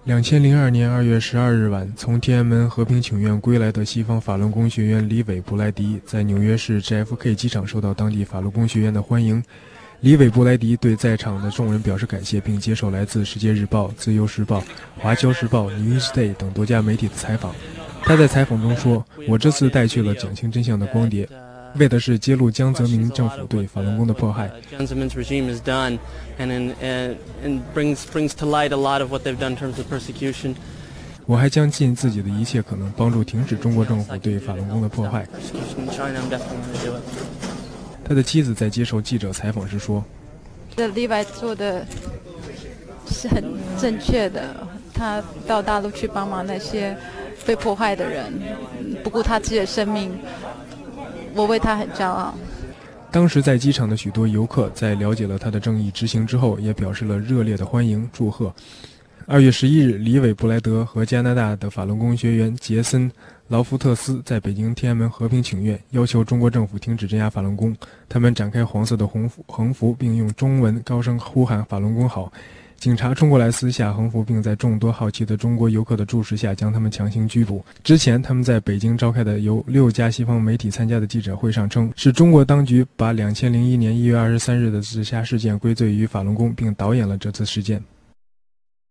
2002年2月12日晚，从天安门和平请愿归来的西方法轮功学员李伟·布莱迪，在纽约市 JFK 机场受到当地法轮功学员的欢迎。李伟·布莱迪对在场的众人表示感谢，并接受来自《世界日报》、《自由时报》、《华侨时报》、《Newsday》等多家媒体的采访。他在采访中说：“我这次带去了讲清真相的光碟，为的是揭露江泽民政府对法轮功的迫害。我还将尽自己的一切可能，帮助停止中国政府对法轮功的迫害。”他的妻子在接受记者采访时说：“ 李白做的是很正确的，他到大陆去帮忙那些被迫害的人，不顾他自己的生命，我为他很骄傲。” 当时在机场的许多游客在了解了他的正义之行之后，也表示了热烈的欢迎祝贺。2月11日，李伟·布莱德和加拿大的法轮功学员杰森·劳福特斯在北京天安门和平请愿，要求中国政府停止镇压法轮功。他们展开黄色的横幅，并用中文高声呼喊“法轮功好”。警察冲过来撕下横幅，并在众多好奇的中国游客的注视下将他们强行拘捕。之前，他们在北京召开的由6家西方媒体参加的记者会上称，是中国当局把2001年1月23日的自杀事件归罪于法轮功，并导演了这次事件。